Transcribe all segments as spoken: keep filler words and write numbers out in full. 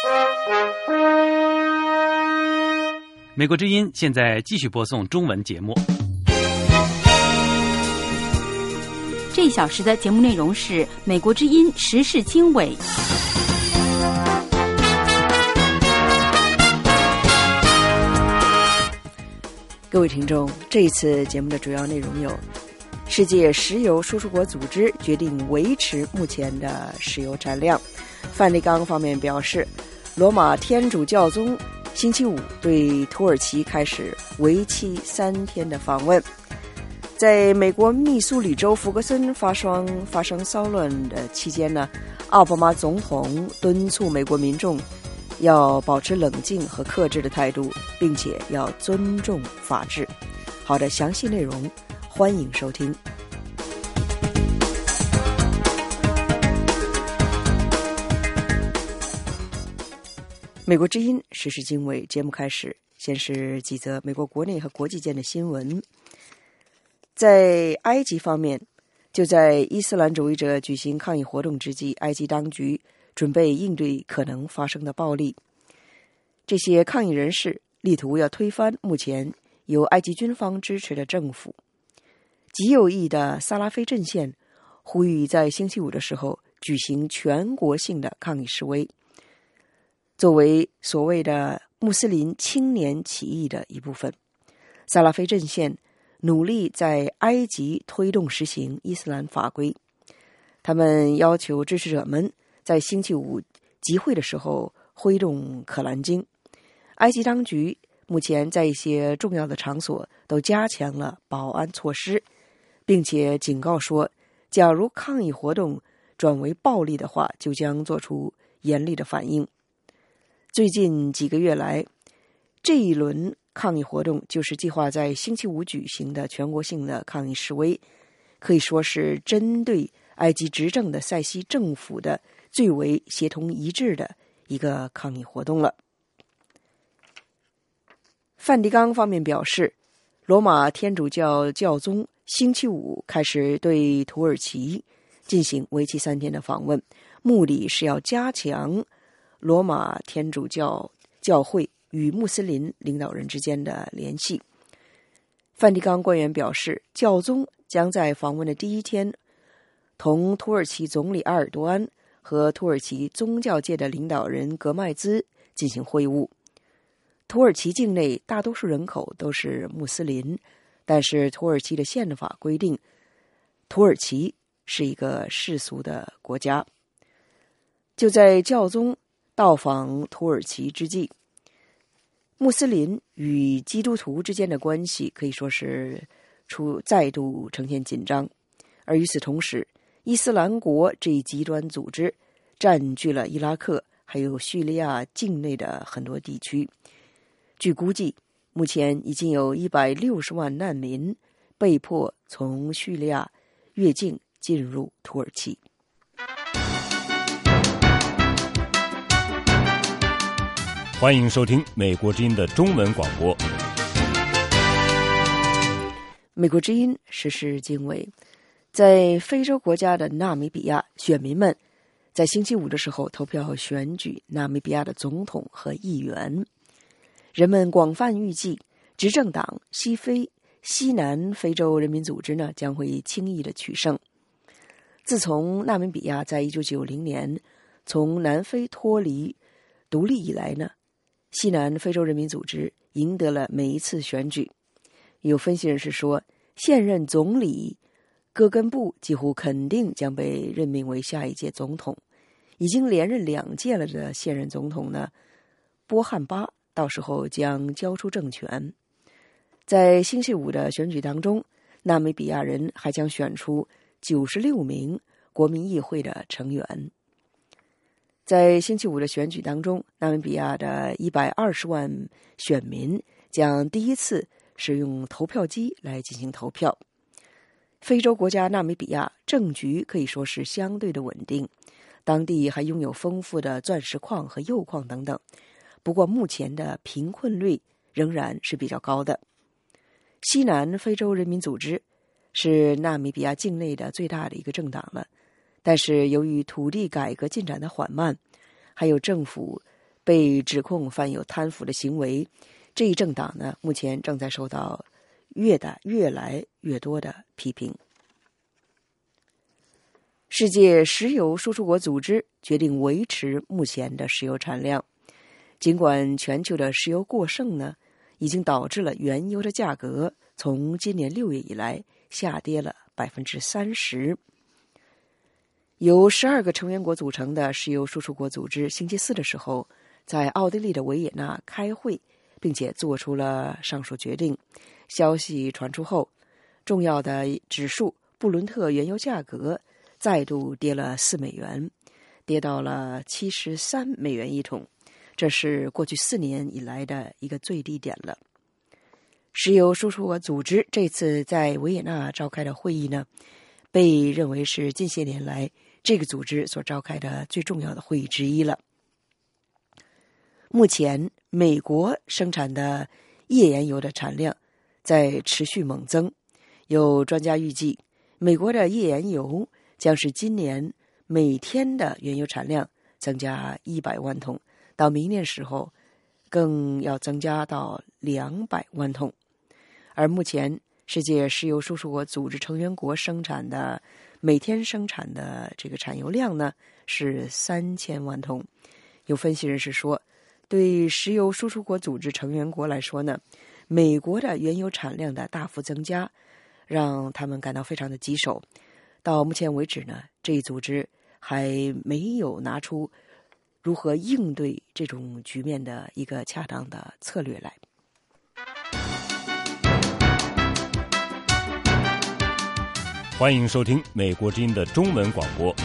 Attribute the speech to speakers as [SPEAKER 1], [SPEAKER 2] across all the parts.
[SPEAKER 1] 美国之音现在继续播送中文节目。
[SPEAKER 2] 这一小时的节目内容是美国之音时事经纬。
[SPEAKER 3] 各位听众，这一次节目的主要内容有：世界石油输出国组织决定维持目前的石油产量；梵蒂冈方面表示，罗马天主教宗星期五对土耳其开始为期三天的访问；在美国密苏里州福格森发生发生骚乱的期间呢，奥巴马总统敦促美国民众要保持冷静和克制的态度，并且要尊重法治。好的，详细内容欢迎收听。美国之音时事经纬节目开始，先是几则美国国内和国际间的新闻。在埃及方面，就在伊斯兰主义者举行抗议活动之际，埃及当局准备应对可能发生的暴力。这些抗议人士力图要推翻目前由埃及军方支持的政府。极右翼的萨拉菲阵线呼吁在星期五的时候举行全国性的抗议示威，作为所谓的穆斯林青年起义的一部分。萨拉菲阵线努力在埃及推动实行伊斯兰法规，他们要求支持者们在星期五集会的时候挥动可兰经。埃及当局目前在一些重要的场所都加强了保安措施，并且警告说，假如抗议活动转为暴力的话，就将做出严厉的反应。最近几个月来，这一轮抗议活动就是计划在星期五举行的全国性的抗议示威，可以说是针对埃及执政的塞西政府的最为协同一致的一个抗议活动了。梵蒂冈方面表示，罗马天主教教宗星期五开始对土耳其进行为期三天的访问，目的是要加强罗马天主教教会与穆斯林领导人之间的联系。梵蒂冈官员表示，教宗将在访问的第一天同土耳其总理埃尔多安和土耳其宗教界的领导人格麦兹进行会晤。土耳其境内大多数人口都是穆斯林，但是土耳其的宪法规定，土耳其是一个世俗的国家。就在教宗到访土耳其之际，穆斯林与基督徒之间的关系可以说是出再度呈现紧张。而与此同时，伊斯兰国这一极端组织占据了伊拉克还有叙利亚境内的很多地区。据估计，目前已经有一百六十万难民被迫从叙利亚越境进入土耳其。
[SPEAKER 4] 欢迎收听美国之音的中文广播。
[SPEAKER 3] 美国之音时事经纬。在非洲国家的纳米比亚，选民们在星期五的时候投票选举纳米比亚的总统和议员。人们广泛预计，执政党西非西南非洲人民组织呢将会轻易的取胜。自从纳米比亚在一九九零年从南非脱离独立以来呢，西南非洲人民组织赢得了每一次选举。有分析人士说，现任总理戈根布几乎肯定将被任命为下一届总统。已经连任两届了的现任总统呢，波汉巴到时候将交出政权。在星期五的选举当中，纳米比亚人还将选出九十六名国民议会的成员。在星期五的选举当中，纳米比亚的一百二十万选民将第一次使用投票机来进行投票。非洲国家纳米比亚政局可以说是相对的稳定，当地还拥有丰富的钻石矿和铀矿等等。不过目前的贫困率仍然是比较高的。西南非洲人民组织是纳米比亚境内的最大的一个政党了，但是由于土地改革进展的缓慢，还有政府被指控犯有贪腐的行为。这一政党呢，目前正在受到越大越来越多的批评。世界石油输出国组织决定维持目前的石油产量，尽管全球的石油过剩呢，已经导致了原油的价格从今年六月以来下跌了百分之三十。由十二个成员国组成的石油输出国组织星期四的时候，在奥地利的维也纳开会，并且做出了上述决定。消息传出后，重要的指数布伦特原油价格再度跌了四美元，跌到了七十三美元一桶，这是过去四年以来的一个最低点了。石油输出国组织这次在维也纳召开的会议呢，被认为是近些年来这个组织所召开的最重要的会议之一了。目前，美国生产的页岩油的产量在持续猛增，有专家预计，美国的页岩油将是今年每天的原油产量增加一百万桶，到明年时候更要增加到两百万桶。而目前世界石油输出国组织成员国生产的每天生产的这个产油量呢是三千万桶。有分析人士说，对石油输出国组织成员国来说呢，美国的原油产量的大幅增加让他们感到非常的棘手。到目前为止呢，这一组织还没有拿出如何应对这种局面的一个恰当的策略来。
[SPEAKER 4] 欢迎收听美国之音的中文广播。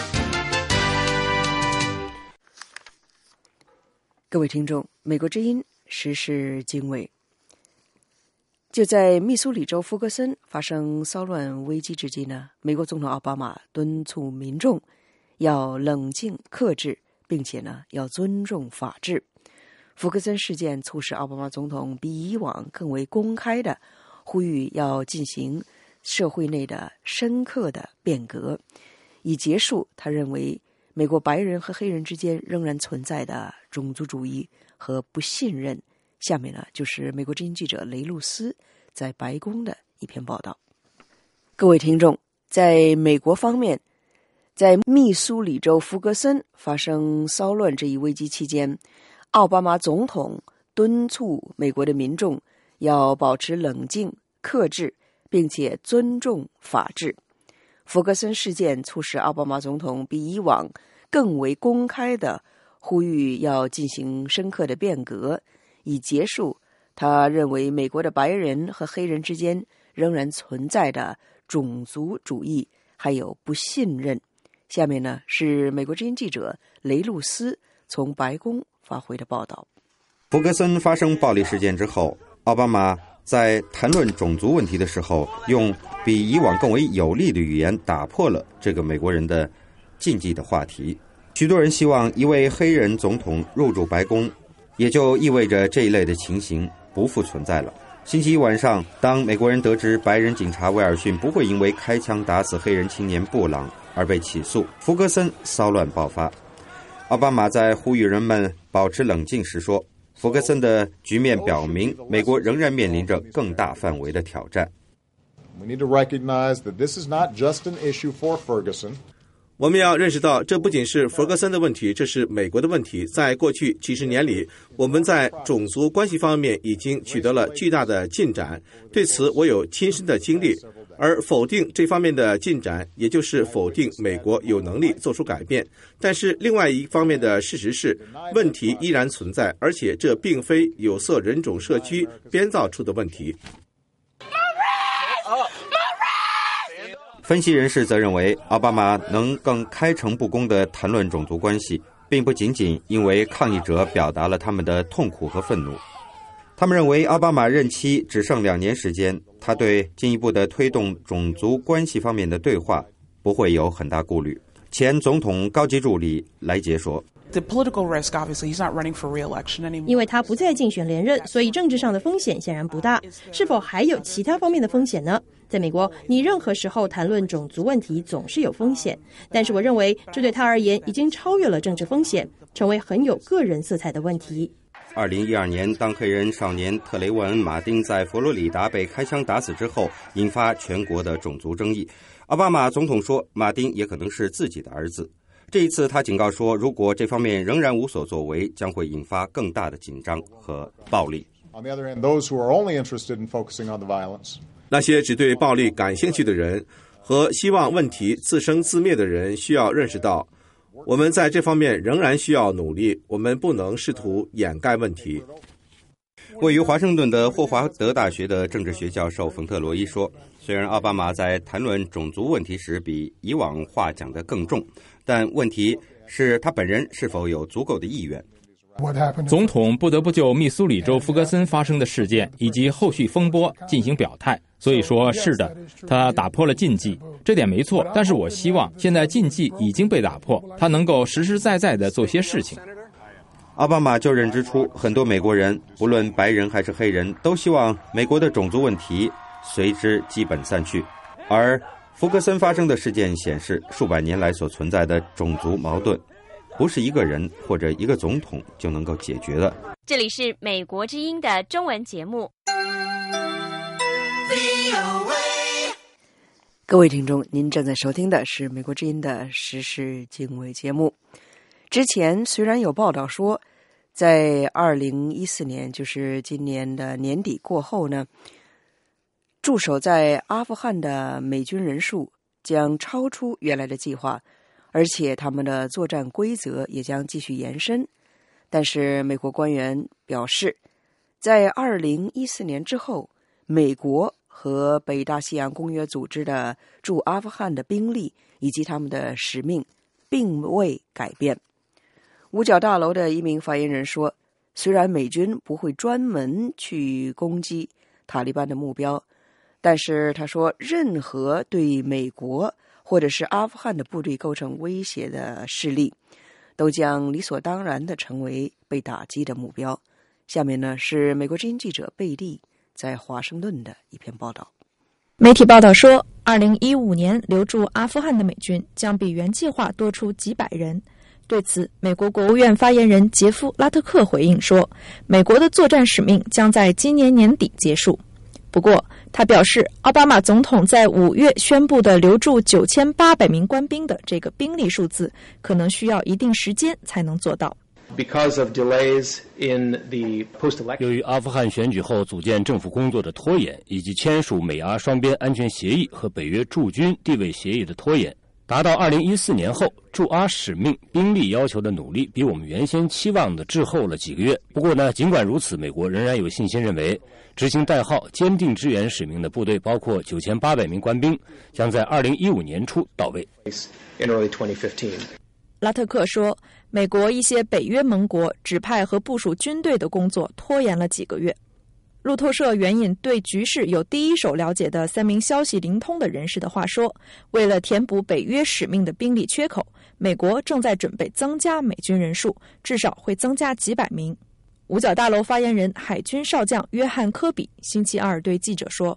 [SPEAKER 3] 各位听众，美国之音时事经纬。就在密苏里州福格森发生骚乱危机之际呢，美国总统奥巴马敦促民众要冷静克制，并且呢要尊重法治。福格森事件促使奥巴马总统比以往更为公开的呼吁要进行社会内的深刻的变革，以结束他认为美国白人和黑人之间仍然存在的种族主义和不信任。下面呢，就是美国之音记者雷露斯在白宫的一篇报道。各位听众，在美国方面，在密苏里州福格森发生骚乱这一危机期间，奥巴马总统敦促美国的民众要保持冷静、克制，并且尊重法治。福格森事件促使奥巴马总统比以往更为公开地呼吁要进行深刻的变革，以结束他认为美国的白人和黑人之间仍然存在的种族主义还有不信任。下面呢是美国之音记者雷露斯从白宫发回的报道。
[SPEAKER 5] 福格森发生暴力事件之后，奥巴马在谈论种族问题的时候，用比以往更为有力的语言打破了这个美国人的禁忌的话题。许多人希望一位黑人总统入驻白宫，也就意味着这一类的情形不复存在了。星期一晚上，当美国人得知白人警察威尔逊不会因为开枪打死黑人青年布朗而被起诉，福格森骚乱爆发。奥巴马在呼吁人们保持冷静时说，福格森的局面表明美国仍然面临着更大范围的挑战。
[SPEAKER 6] We need to recognize that this is not just an issue for Ferguson.
[SPEAKER 7] 我们要认识到，这不仅是弗格森的问题，这是美国的问题。在过去几十年里，我们在种族关系方面已经取得了巨大的进展，对此我有亲身的经历。而否定这方面的进展，也就是否定美国有能力做出改变。但是另外一方面的事实是，问题依然存在，而且这并非有色人种社区编造出的问题。
[SPEAKER 5] 分析人士则认为，奥巴马能更开诚布公地谈论种族关系，并不仅仅因为抗议者表达了他们的痛苦和愤怒。他们认为，奥巴马任期只剩两年时间，他对进一步的推动种族关系方面的对话不会有很大顾虑。前总统高级助理莱杰说，
[SPEAKER 8] 因为他不再竞选连任，所以政治上的风险显然不大。是否还有其他方面的风险呢？ 在美国，你任何时候谈论种族问题总是有风险，但是我认为这对他而言已经超越了政治风险，成为很有个人色彩的问题。
[SPEAKER 5] 二零一二年，当黑人少年特雷沃恩·马丁在佛罗里达被开枪打死之后，引发全国的种族争议。奥巴马总统说，马丁也可能是自己的儿子。这一次，他警告说，如果这方面仍然无所作为，将会引发更大的紧张和暴力。
[SPEAKER 6] On the other hand, those who are only interested in focusing on the violence,
[SPEAKER 7] 那些只对暴力感兴趣的人和希望问题自生自灭的人需要认识到，我们在这方面仍然需要努力，我们不能试图掩盖问题。
[SPEAKER 5] 位于华盛顿的霍华德大学的政治学教授冯特罗伊说，虽然奥巴马在谈论种族问题时比以往话讲得更重，但问题是他本人是否有足够的意愿。
[SPEAKER 9] 总统不得不就密苏里州弗格森发生的事件以及后续风波进行表态，所以说是的，他打破了禁忌，这点没错。但是我希望现在禁忌已经被打破，他能够实实在在地做些事情。
[SPEAKER 5] 奥巴马就任之初，很多美国人，不论白人还是黑人，都希望美国的种族问题随之基本散去。而福格森发生的事件显示，数百年来所存在的种族矛盾，不是一个人或者一个总统就能够解决的。
[SPEAKER 10] 这里是美国之音的中文节目。
[SPEAKER 3] 各位听众，您正在收听的是美国之音的时事经纬节目。之前虽然有报道说，在二零一四年，就是今年的年底过后呢，驻守在阿富汗的美军人数将超出原来的计划，而且他们的作战规则也将继续延伸。但是美国官员表示，在二零一四年之后，美国和北大西洋公约组织的驻阿富汗的兵力以及他们的使命并未改变。五角大楼的一名发言人说，虽然美军不会专门去攻击塔利班的目标，但是他说，任何对美国或者是阿富汗的部队构成威胁的势力，都将理所当然地成为被打击的目标。下面呢，是美国之音记者贝利在华盛顿的一篇报道。
[SPEAKER 11] 媒体报道说，二零一五年留驻阿富汗的美军将比原计划多出几百人。对此，美国国务院发言人杰夫·拉特克回应说，美国的作战使命将在今年年底结束。不过，他表示，奥巴马总统在五月宣布的留驻九千八百名官兵的这个兵力数字，可能需要一定时间才能做到。
[SPEAKER 4] 由于阿富汗选举后组建政府工作的拖延，以及签署美阿双边安全协议和北约驻军地位协议的拖延，达到二零一四年后，驻阿使命兵力要求的努力比我们原先期望的滞后了几个月。不过呢，尽管如此，美国仍然有信心认为，执行代号坚定支援使命的部队包括九千八百名官兵，将在二零一五年初到位。
[SPEAKER 11] 拉特克说，美国一些北约盟国指派和部署军队的工作拖延了几个月。路透社援引对局势有第一手了解的三名消息灵通的人士的话说，为了填补北约使命的兵力缺口，美国正在准备增加美军人数，至少会增加几百名。五角大楼发言人海军少将约翰·科比星期二对记者说，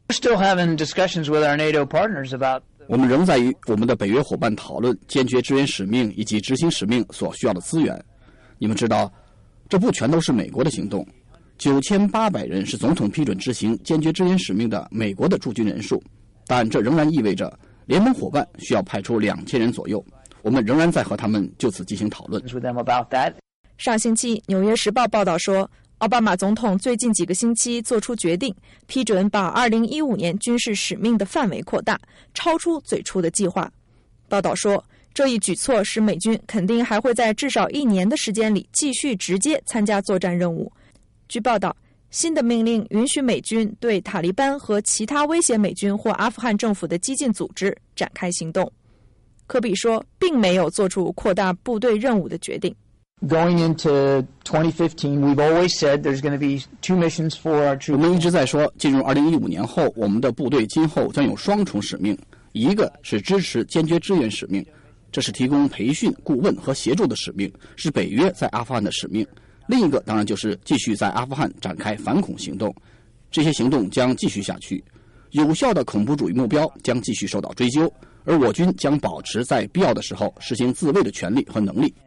[SPEAKER 12] 我们仍在与我们的北约伙伴讨论坚决支援使命以及执行使命所需要的资源。你们知道，这不全都是美国的行动。九千八百人是总统批准执行坚决支援使命的美国的驻军人数，但这仍然意味着联盟伙伴需要派出两千人左右。我们仍然在和他们就此进行讨论。
[SPEAKER 11] 上星期，《纽约时报》报道说，奥巴马总统最近几个星期做出决定，批准把二零一五年军事使命的范围扩大，超出最初的计划。报道说，这一举措使美军肯定还会在至少一年的时间里继续直接参加作战任务。据报道，新的命令允许美军对塔利班和其他威胁美军或阿富汗政府的激进组织展开行动。科比说，并没有做出扩大部队任务的决定。
[SPEAKER 12] Going into twenty fifteen, we've always said there's going to be two missions for our troops. 我们一直在说，进入二零一五年后，我们的部队今后将有双重使命，一个是支持坚决支援使命，这是提供培训、顾问和协助的使命，是北约在阿富汗的使命。另一个当然就是继续在阿富汗展开反恐行动，这些行动将继续下去。 有效的恐怖主义目标将继续受到追究，而我军将保持在必要的时候实行自卫的权利和能力。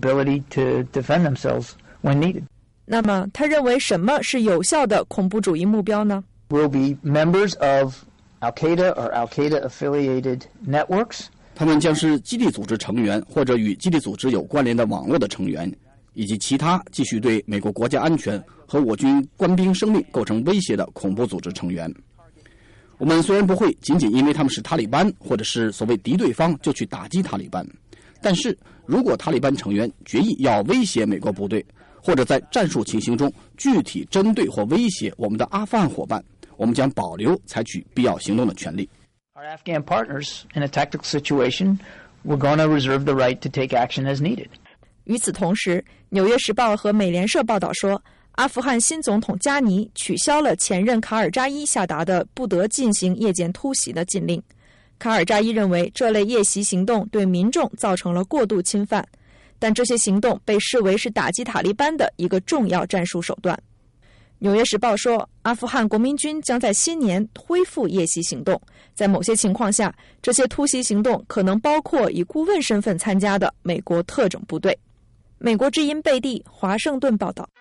[SPEAKER 11] 那么，他认为什么是有效的恐怖主义目标呢？
[SPEAKER 13] Will be members of Al-Qaeda or Al-Qaeda-affiliated networks.
[SPEAKER 12] 他们将是基地组织成员或者与基地组织有关联的网络的成员，以及其他继续对美国国家安全和我军官兵生命构成威胁的恐怖组织成员。我们虽然不会仅仅因为他们是塔利班或者是所谓敌对方就去打击塔利班，但是如果塔利班成员决意要威胁美国部队，或者在战术情形中具体针对或威胁我们的阿富汗伙伴，我们将保留采取必要行动的权利。
[SPEAKER 13] Our Afghan partners in a tactical situation, we're going to reserve the right to take action as needed.
[SPEAKER 11] 与此同时，《纽约时报》和美联社报道说，阿富汗新总统加尼取消了前任卡尔扎伊下达的不得进行夜间突袭的禁令。卡尔扎伊认为这类夜袭行动对民众造成了过度侵犯，但这些行动被视为是打击塔利班的一个重要战术手段。《纽约时报》说，阿富汗国民军将在新年恢复夜袭行动，在某些情况下，这些突袭行动可能包括以顾问身份参加的美国特种部队。美国之音贝蒂，华盛顿报道。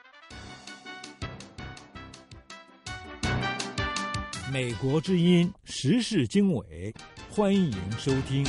[SPEAKER 14] 美国之音时事经纬，欢迎收听。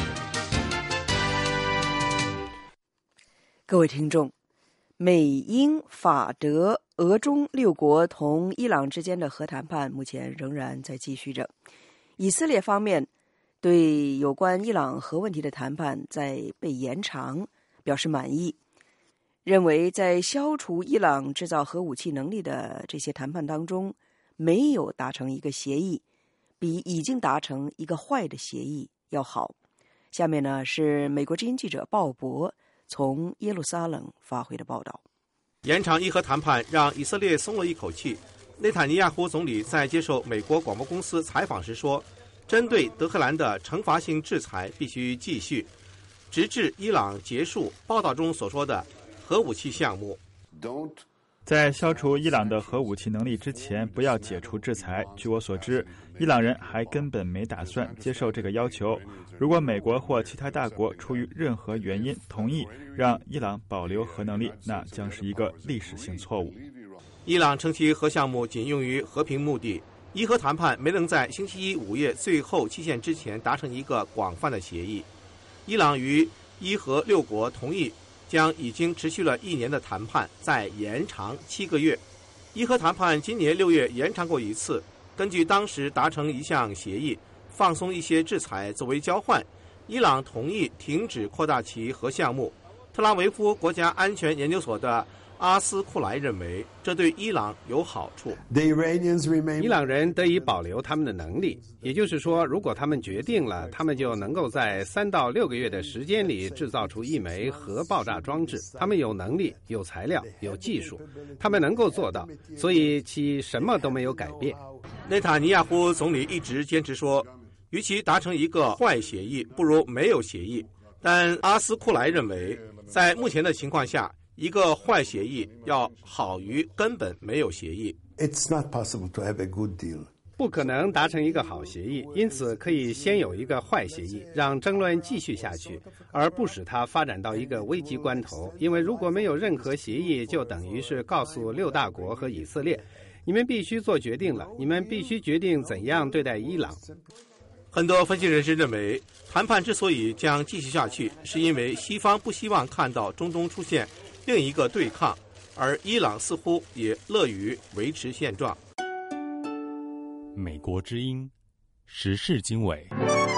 [SPEAKER 3] 各位听众，美英法德俄中六国同伊朗之间的核谈判目前仍然在继续着。以色列方面对有关伊朗核问题的谈判在被延长表示满意，认为在消除伊朗制造核武器能力的这些谈判当中，没有达成一个协议，比已经达成一个坏的协议要好。下面呢是美国之音记者鲍勃从耶路撒冷发回的报道。
[SPEAKER 7] 延长伊核谈判让以色列松了一口气。内塔尼亚胡总理在接受美国广播公司采访时说，针对德黑兰的惩罚性制裁必须继续，直至伊朗结束报道中所说的核武器项目。
[SPEAKER 15] 在消除伊朗的核武器能力之前，不要解除制裁。据我所知，伊朗人还根本没打算接受这个要求。如果美国或其他大国出于任何原因同意让伊朗保留核能力，那将是一个历史性错误。
[SPEAKER 7] 伊朗称其核项目仅用于和平目的，伊核谈判没能在星期一午夜最后期限之前达成一个广泛的协议。伊朗与伊核六国同意将已经持续了一年的谈判再延长七个月。伊核谈判今年六月延长过一次，根据当时达成一项协议，放松一些制裁作为交换，伊朗同意停止扩大其核项目。特拉维夫国家安全研究所的阿斯库莱认为，这对伊朗有好处。
[SPEAKER 16] 伊朗人得以保留他们的能力，也就是说，如果他们决定了，他们就能够在三到六个月的时间里制造出一枚核爆炸装置。他们有能力、有材料、有技术，他们能够做到，所以其什么都没有改变。
[SPEAKER 7] 内塔尼亚胡总理一直坚持说，与其达成一个坏协议，不如没有协议。但阿斯库莱认为，在目前的情况下，一个坏协议要好于根本没有协议。
[SPEAKER 17] It's not possible to have a good deal.
[SPEAKER 16] 不可能达成一个好协议，因此可以先有一个坏协议，让争论继续下去，而不使它发展到一个危急关头。因为如果没有任何协议，就等于是告诉六大国和以色列，你们必须做决定了，你们必须决定怎样对待伊朗。
[SPEAKER 7] 很多分析人士认为，谈判之所以将继续下去，是因为西方不希望看到中东出现另一个对抗，而伊朗似乎也乐于维持现状。
[SPEAKER 1] 美国之音时事经纬。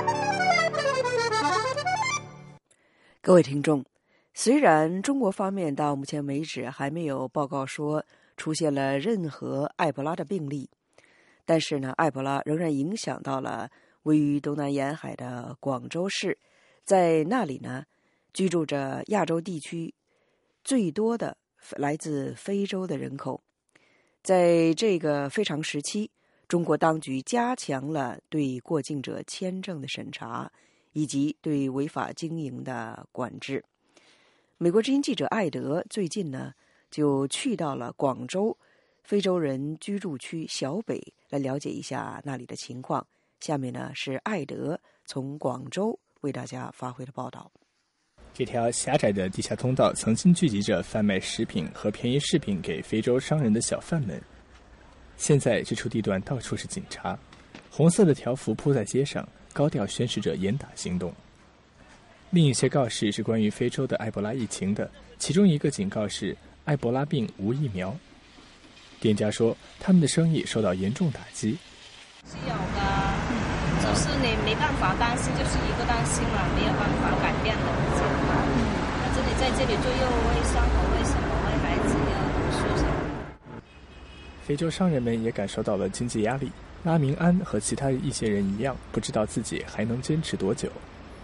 [SPEAKER 3] 各位听众，虽然中国方面到目前为止还没有报告说出现了任何埃博拉的病例，但是呢，埃博拉仍然影响到了位于东南沿海的广州市，在那里呢，居住着亚洲地区最多的来自非洲的人口。在这个非常时期，中国当局加强了对过境者签证的审查，以及对违法经营的管制。美国之音记者艾德最近呢，就去到了广州非洲人居住区小北，来了解一下那里的情况。 下面呢是艾德从广州为大家发回的报道。
[SPEAKER 18] 这条狭窄的地下通道曾经聚集着贩卖食品和便宜饰品给非洲商人的小贩们，现在这处地段到处是警察，红色的条幅铺在街上，高调宣示着严打行动。另一些告示是关于非洲的埃博拉疫情的，其中一个警告是埃博拉病无疫苗。店家说他们的生意受到严重打击。
[SPEAKER 19] 是有的，就是你没办法担心，就是一个担心了，没有办法改变的结果。那这里在这里就又为生活，为什么为孩子要读书什么？
[SPEAKER 18] 非洲商人们也感受到了经济压力。拉明安和其他一些人一样，不知道自己还能坚持多久。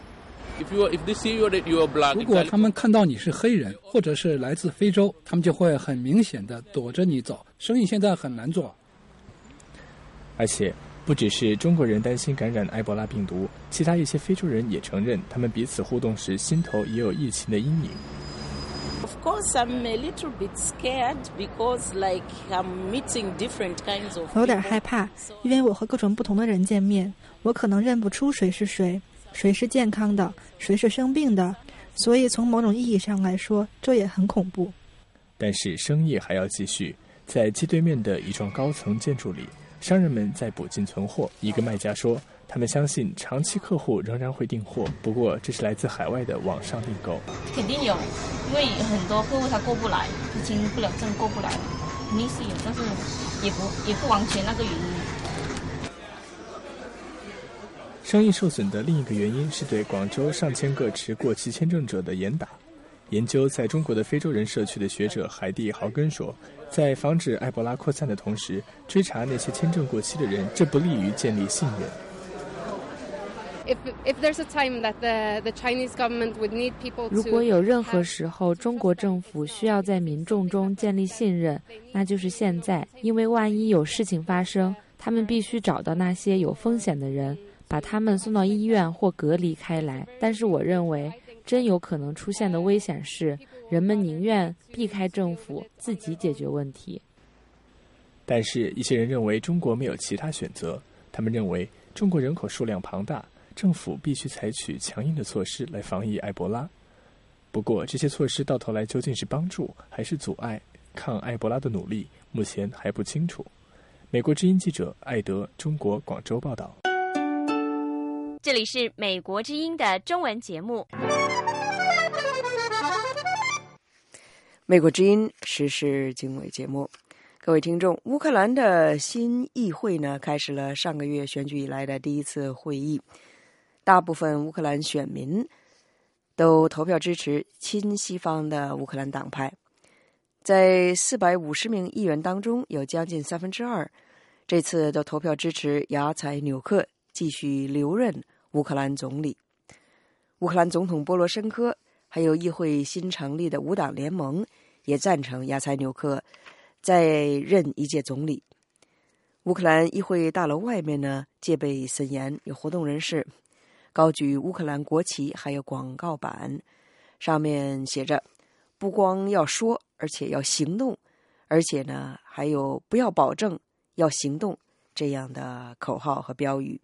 [SPEAKER 20] 如果他们看到你是黑人或者是来自非洲，他们就会很明显的躲着你走，生意现在很难做。
[SPEAKER 18] 而且不只是中国人担心感染埃博拉病毒，其他一些非洲人也承认，他们彼此互动时心头也有疫情的阴影。
[SPEAKER 21] Of course, I'm a little bit scared because, like, I'm meeting different kinds of people.
[SPEAKER 22] 我有点害怕，因为我和各种不同的人见面，我可能认不出谁是谁，谁是健康的，谁是生病的，所以从某种意义上来说，这也很恐怖。
[SPEAKER 18] 但是生意还要继续，在街对面的一幢高层建筑里，商人们在补进存货。一个卖家说，他们相信长期客户仍然会订货，不过这是来自海外的网上订购。
[SPEAKER 23] 肯定有，因为很多客户他过不来，他签不了证过不来，肯定是有，但是也不也不完全那个原因。
[SPEAKER 18] 生意受损的另一个原因是对广州上千个持过期签证者的严打。研究在中国的非洲人社区的学者海蒂·豪根说，在防止埃博拉扩散的同时，追查那些签证过期的人，这不利于建立信任。
[SPEAKER 24] 如果有任何时候中国政府需要在民众中建立信任，那就是现在，因为万一有事情发生，他们必须找到那些有风险的人，把他们送到医院或隔离开来。但是我认为真有可能出现的危险是，人们宁愿避开政府，自己解决问题。
[SPEAKER 18] 但是一些人认为中国没有其他选择，他们认为中国人口数量庞大，政府必须采取强硬的措施来防疫埃博拉。不过这些措施到头来究竟是帮助还是阻碍抗埃博拉的努力，目前还不清楚。美国之音记者艾德，中国广州报道。
[SPEAKER 10] 这里是美国之音的中文节目。
[SPEAKER 3] 美国之音时事经纬节目，各位听众，乌克兰的新议会呢开始了上个月选举以来的第一次会议，大部分乌克兰选民都投票支持亲西方的乌克兰党派，在四百五十名议员当中，有将近三分之二这次都投票支持雅采纽克继续留任乌克兰总理。乌克兰总统波罗申科还有议会新成立的五党联盟也赞成雅采纽克再任一届总理。乌克兰议会大楼外面呢戒备森严，有活动人士高举乌克兰国旗，还有广告板，上面写着不光要说，而且要行动，而且呢还有不要保证，要行动这样的口号和标语。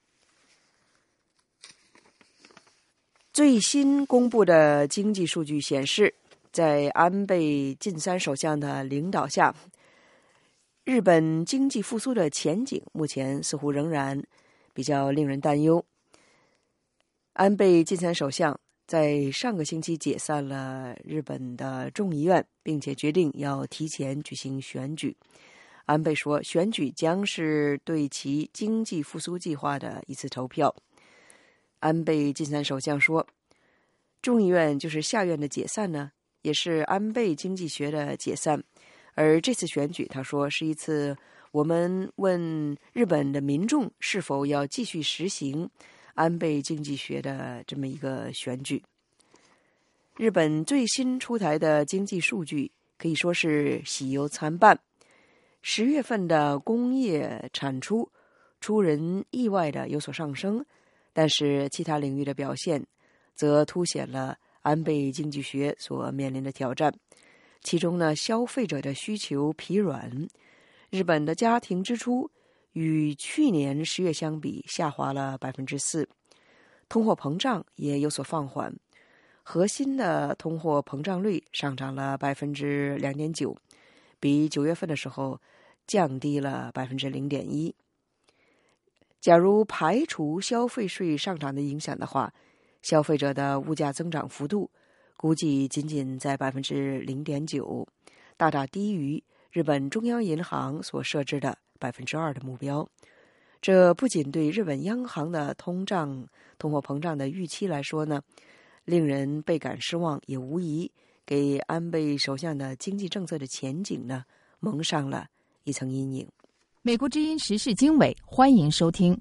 [SPEAKER 3] 最新公布的经济数据显示，在安倍晋三首相的领导下，日本经济复苏的前景目前似乎仍然比较令人担忧。安倍晋三首相在上个星期解散了日本的众议院，并且决定要提前举行选举。安倍说，选举将是对其经济复苏计划的一次投票。安倍晋三首相说，众议院就是下院的解散呢，也是安倍经济学的解散。而这次选举，他说是一次我们问日本的民众是否要继续实行安倍经济学的这么一个选举。日本最新出台的经济数据可以说是喜忧参半。十月份的工业产出出人意外的有所上升，但是其他领域的表现则凸显了安倍经济学所面临的挑战。其中呢，消费者的需求疲软，日本的家庭支出与去年十月相比下滑了百分之四，通货膨胀也有所放缓，核心的通货膨胀率上涨了百分之两点九，比九月份的时候降低了百分之零点一。假如排除消费税上涨的影响的话，消费者的物价增长幅度估计仅仅在百分之零点九，大大低于日本中央银行所设置的百分之二的目标。这不仅对日本央行的通胀、通货膨胀的预期来说呢，令人倍感失望，也无疑给安倍首相的经济政策的前景呢蒙上了一层阴影。
[SPEAKER 2] 美国之音时事经纬，欢迎收听。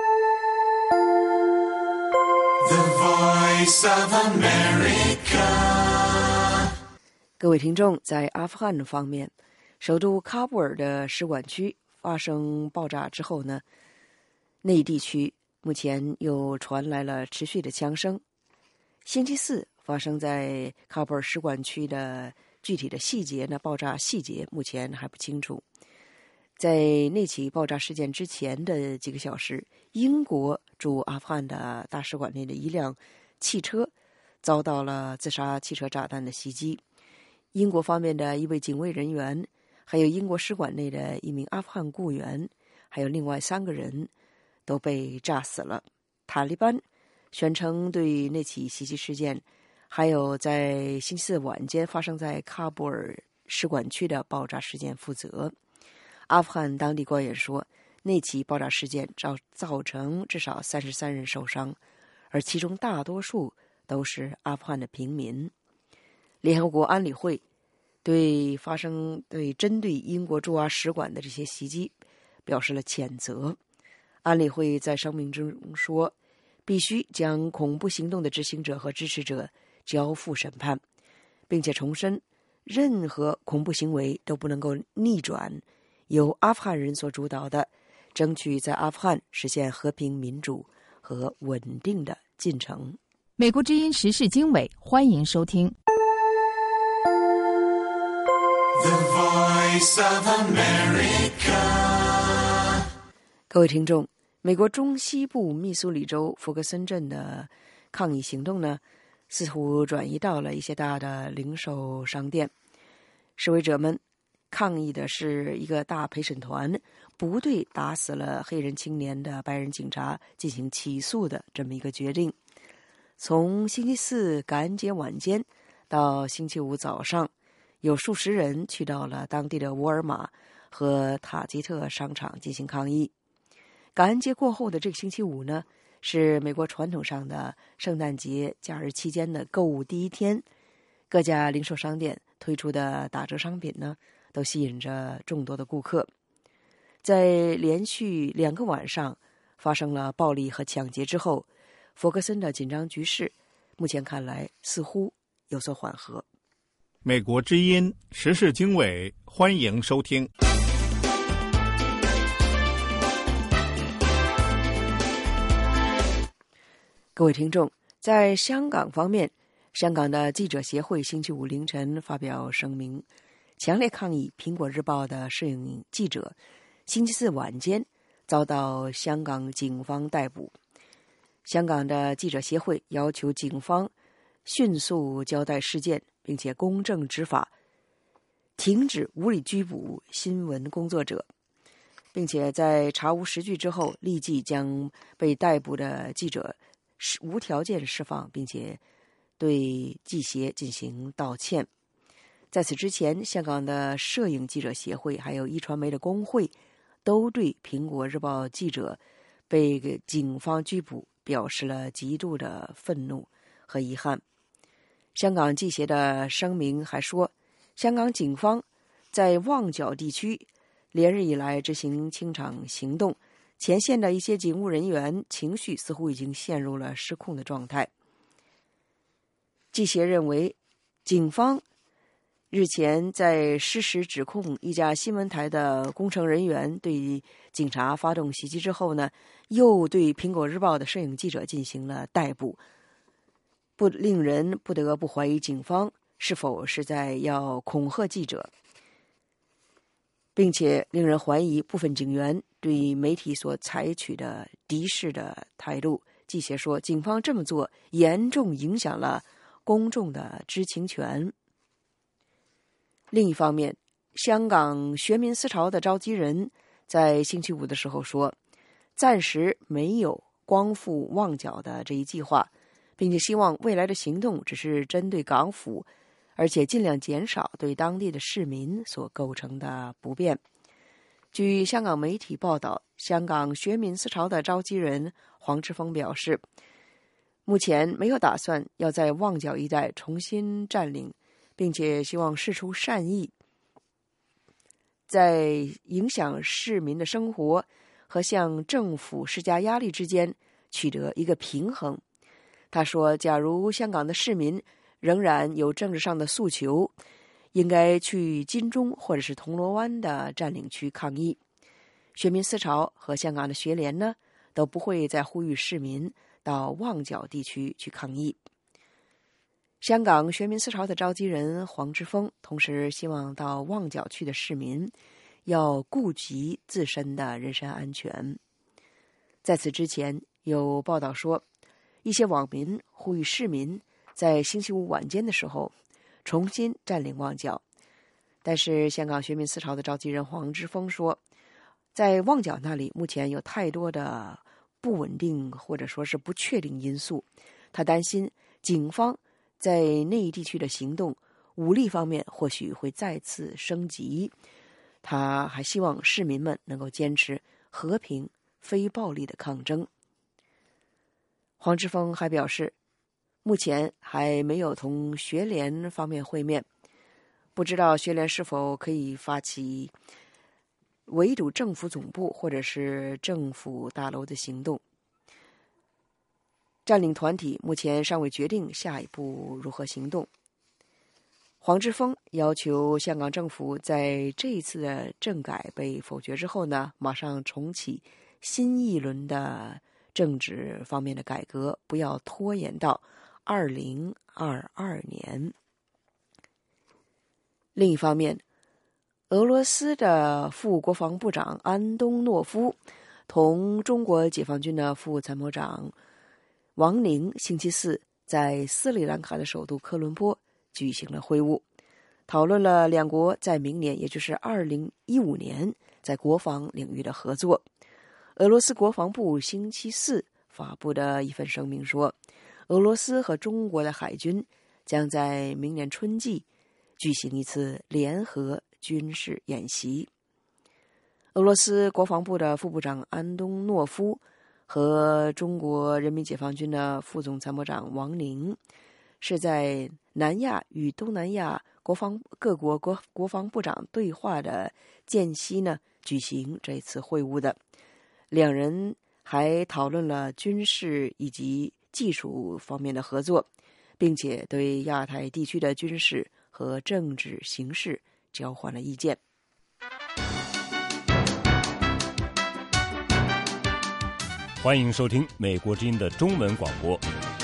[SPEAKER 6] The Voice of America。
[SPEAKER 3] 各位听众，在阿富汗方面，首都喀布尔的使馆区发生爆炸之后呢，内地区目前又传来了持续的枪声。星期四发生在喀布尔使馆区的具体的细节呢，爆炸细节目前还不清楚。在那起爆炸事件之前的几个小时，英国驻阿富汗的大使馆内的一辆汽车遭到了自杀汽车炸弹的袭击，英国方面的一位警卫人员，还有英国使馆内的一名阿富汗雇员，还有另外三个人都被炸死了。塔利班宣称对那起袭击事件，还有在星期四晚间发生在喀布尔使馆区的爆炸事件负责。阿富汗当地官员说，那起爆炸事件造造成至少三十三人受伤，而其中大多数都是阿富汗的平民。联合国安理会对发生对针对英国驻阿使馆的这些袭击表示了谴责。安理会在声明中说，必须将恐怖行动的执行者和支持者交付审判，并且重申，任何恐怖行为都不能够逆转由阿富汗人所主导的争取在阿富汗实现和平、民主和稳定的进程。
[SPEAKER 2] 美国之音时事经纬，欢迎收听。
[SPEAKER 6] The Voice of America。
[SPEAKER 3] 各位听众，美国中西部密苏里州弗格森镇的抗议行动呢，似乎转移到了一些大的零售商店。示威者们抗议的是一个大陪审团不对打死了黑人青年的白人警察进行起诉的这么一个决定。从星期四感恩节晚间到星期五早上，有数十人去到了当地的沃尔玛和塔吉特商场进行抗议。感恩节过后的这个星期五呢，是美国传统上的圣诞节假日期间的购物第一天，各家零售商店推出的打折商品呢，都吸引着众多的顾客。在连续两个晚上发生了暴力和抢劫之后，弗格森的紧张局势目前看来似乎有所缓和。
[SPEAKER 8] 美国之音时事经纬，欢迎收听。
[SPEAKER 3] 各位听众，在香港方面，香港的记者协会星期五凌晨发表声明，强烈抗议苹果日报的摄影记者星期四晚间遭到香港警方逮捕。香港的记者协会要求警方迅速交代事件，并且公正执法，停止无理拘捕新闻工作者，并且在查无实据之后立即将被逮捕的记者无条件释放，并且对记协进行道歉。在此之前，香港的摄影记者协会还有一传媒的工会都对苹果日报记者被警方拘捕表示了极度的愤怒和遗憾。香港记协的声明还说，香港警方在旺角地区连日以来执行清场行动，前线的一些警务人员情绪似乎已经陷入了失控的状态。记协认为，警方日前在失实指控一家新闻台的工程人员对警察发动袭击之后呢，又对苹果日报的摄影记者进行了逮捕，不令人不得不怀疑警方是否是在要恐吓记者。 并且令人怀疑部分警员对媒体所采取的敌视的态度。记协说，警方这么做严重影响了公众的知情权。另一方面，香港学民思潮的召集人在星期五的时候说，暂时没有光复旺角的这一计划，并且希望未来的行动只是针对港府，而且尽量减少对当地的市民所构成的不便。据香港媒体报道，香港学民思潮的召集人黄之锋表示，目前没有打算要在旺角一带重新占领，并且希望释出善意，在影响市民的生活和向政府施加压力之间取得一个平衡。他说，假如香港的市民仍然有政治上的诉求，应该去金钟或者是铜锣湾的占领区抗议。学民思潮和香港的学联呢，都不会再呼吁市民到旺角地区去抗议。香港学民思潮的召集人黄之锋同时希望到旺角去的市民要顾及自身的人身安全。在此之前，有报道说，一些网民呼吁市民在星期五晚间的时候重新占领旺角，但是香港学民思潮的召集人黄之锋说，在旺角那里目前有太多的不稳定或者说是不确定因素，他担心警方在那一地区的行动武力方面或许会再次升级。他还希望市民们能够坚持和平非暴力的抗争。黄之锋还表示，目前还没有同学联方面会面，不知道学联是否可以发起围堵政府总部或者是政府大楼的行动。占领团体目前尚未决定下一步如何行动。黄之锋要求香港政府在这一次的政改被否决之后呢，马上重启新一轮的政治方面的改革，不要拖延到二零二二年。另一方面，俄罗斯的副国防部长安东诺夫同中国解放军的副参谋长王宁星期四在斯里兰卡的首都科伦坡举行了会晤，讨论了两国在明年，也就是二零一五年在国防领域的合作。俄罗斯国防部星期四发布的一份声明说，俄罗斯和中国的海军将在明年春季举行一次联合军事演习。俄罗斯国防部的副部长安东诺夫和中国人民解放军的副总参谋长王宁是在南亚与东南亚国防各国国国防部长对话的间隙呢举行这次会晤的。两人还讨论了军事以及技术方面的合作，并且对亚太地区的军事和政治形势交换了意见。
[SPEAKER 1] 欢迎收听美国之音的中文广播。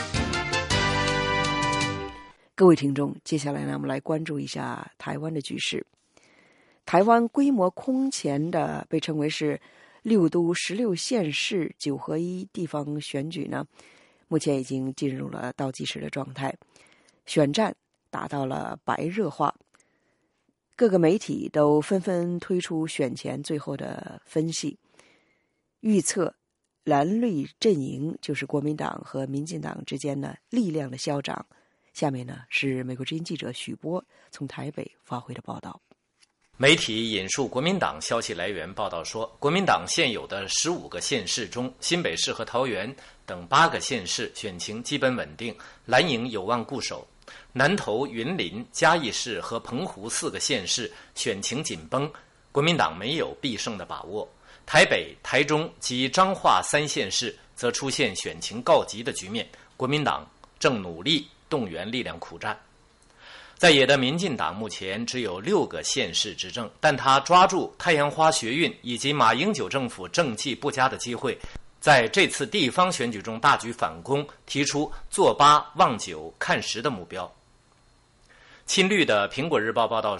[SPEAKER 3] 各位听众，接下来呢，我们来关注一下台湾的局势。台湾规模空前的被称为是六都十六县市九合一地方选举呢，目前已经进入了倒计时的状态，选战达到了白热化，各个媒体都纷纷推出选前最后的分析，预测蓝绿阵营就是国民党和民进党之间呢力量的消长。下面呢是美国之音记者许波从台北发回的报道。
[SPEAKER 4] 媒体引述国民党消息来源报道说，国民党现有的十五个县市中，新北市和桃园等八个县市选情基本稳定，蓝营有望固守。南投、云林、嘉义市和澎湖四个县市选情紧绷，国民党没有必胜的把握。台北、台中及彰化三县市则出现选情告急的局面，国民党正努力动员力量苦战。在野的民进党目前只有六个县市执政，但他抓住太阳花学运以及马英九政府政绩不佳的机会，在这次地方选举中大举反攻，提出坐八望九看十的目标。亲绿的苹果日报报道说，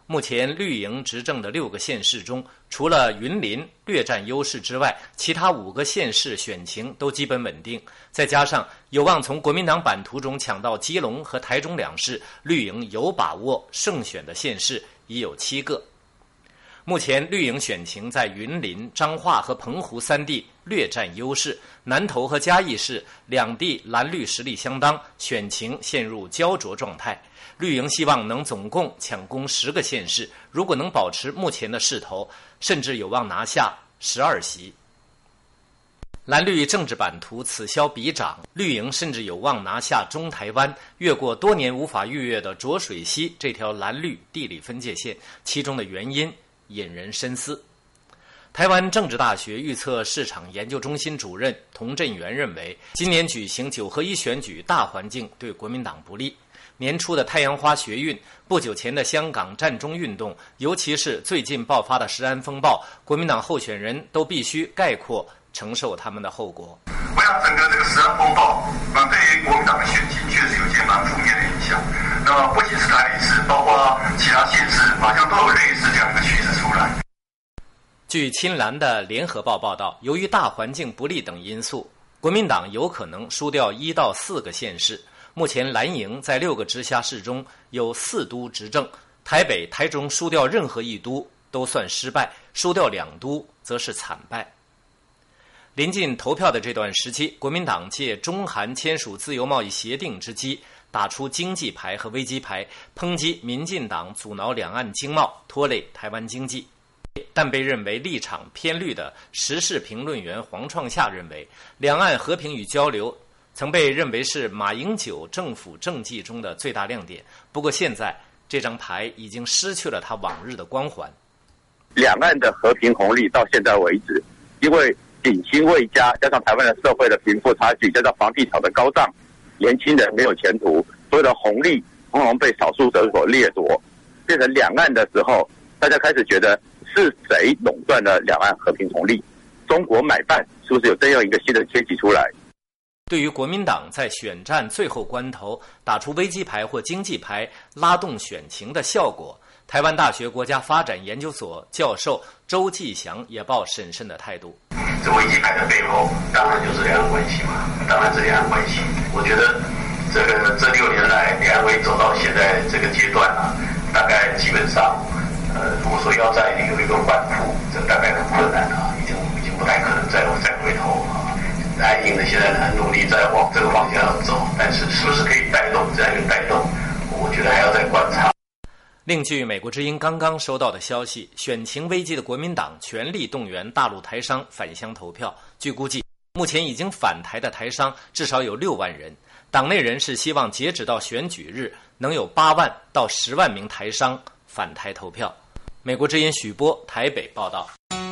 [SPEAKER 4] 目前绿营执政的六个县市中，除了云林略占优势之外，其他五个县市选情都基本稳定。再加上有望从国民党版图中抢到基隆和台中两市，绿营有把握胜选的县市已有七个。目前绿营选情在云林、彰化和澎湖三地略占优势，南投和嘉义市两地蓝绿实力相当，选情陷入焦灼状态。绿营希望能总共抢攻十个县市，如果能保持目前的势头，甚至有望拿下十二席。蓝绿政治版图此消彼长，绿营甚至有望拿下中台湾，越过多年无法逾越的浊水溪这条蓝绿地理分界线，其中的原因引人深思。台湾政治大学预测市场研究中心主任童振源认为，今年举行九合一选举大环境对国民党不利。年初的太阳花学运，不久前的香港战中运动，尤其是最近爆发的食安风暴，国民党候选人都必须概括承受他们的后果。
[SPEAKER 5] 我想整个这个食安风暴，那对于国民党的选情确实有些蛮负面的影响。那么不仅是台北市，包括其他县市，好像都有类似这样的趋势出来。
[SPEAKER 4] 据亲蓝的联合报报道，由于大环境不利等因素，国民党有可能输掉一到四个县市。目前蓝营在六个直辖市中有四都执政，台北、台中输掉任何一都都算失败，输掉两都则是惨败。临近投票的这段时期，国民党借中韩签署自由贸易协定之机，打出经济牌和危机牌，抨击民进党阻挠两岸经贸，拖累台湾经济。但被认为立场偏绿的时事评论员黄创夏认为，两岸和平与交流曾被认为是马英九政府政绩中的最大亮点，不过现在这张牌已经失去了它往日的光环。
[SPEAKER 9] 两岸的和平红利到现在为止，因为景气未佳，加上台湾的社会的贫富差距，加上房地产的高涨，年轻人没有前途，所有的红利通通被少数者所掠夺，变成两岸的时候，大家开始觉得是谁垄断了两岸和平红利？中国买办是不是有这样一个新的阶级出来？
[SPEAKER 4] 对于国民党在选战最后关头打出危机牌或经济牌拉动选情的效果，台湾大学国家发展研究所教授周继祥也抱审慎的态度。
[SPEAKER 5] 这危机牌的背后当然就是两岸关系嘛，当然是两岸关系。我觉得这个这六年来两岸会走到现在这个阶段啊，大概基本上呃，如果说要再有一个反复，这大概很困难啊，已经已经不太可能再再回头啊。蓝营呢现在很努力在往这个方向走，但是是不是可以带动这样一个带动，我觉得还要再观察。
[SPEAKER 4] 另据美国之音刚刚收到的消息，选情危机的国民党全力动员大陆台商返乡投票。据估计，目前已经返台的台商至少有六万人。党内人士希望截止到选举日，能有八万到十万名台商返台投票。美国之音许波台北报道。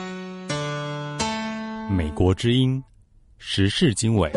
[SPEAKER 1] 美国之音时事经纬。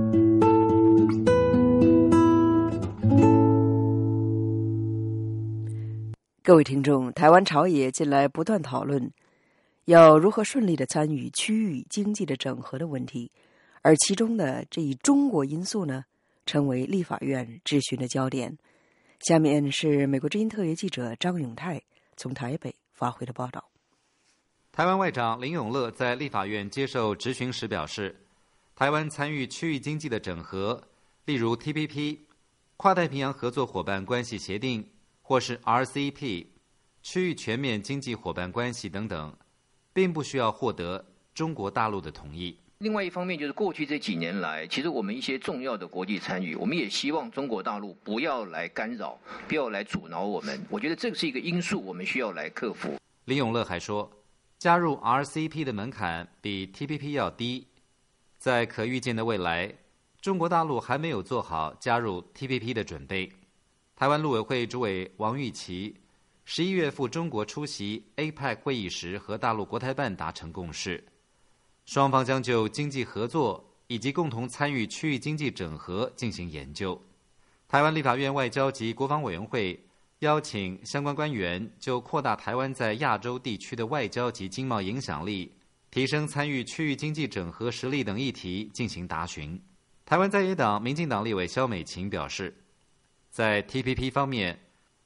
[SPEAKER 3] 各位听众，台湾朝野近来不断讨论要如何顺利地参与区域经济的整合的问题，而其中的这一中国因素呢，成为立法院质询的焦点。下面是美国之音特约记者张永泰从台北发回的报道。
[SPEAKER 12] 台湾外长林永乐在立法院接受质询时表示，台湾参与区域经济的整合，例如 T P P 跨太平洋合作伙伴关系协定或是 R C E P 区域全面经济伙伴关系等等，并不需要获得中国大陆的同意。
[SPEAKER 13] 另外一方面，就是过去这几年来，其实我们一些重要的国际参与，我们也希望中国大陆不要来干扰，不要来阻挠我们。我觉得这是一个因素，我们需要来克服。
[SPEAKER 12] 林永乐还说，加入 R C E P 的门槛比 T P P 要低，在可预见的未来，中国大陆还没有做好加入 T P P 的准备。台湾陆委会主委王玉琦十一月赴中国出席 A P E C 会议时，和大陆国台办达成共识，双方将就经济合作以及共同参与区域经济整合进行研究。台湾立法院外交及国防委员会邀请相关官员就扩大台湾在亚洲地区的外交及经贸影响力，提升参与区域经济整合实力等议题进行答询。台湾在野党民进党立委萧美琴表示，在 T P P 方面，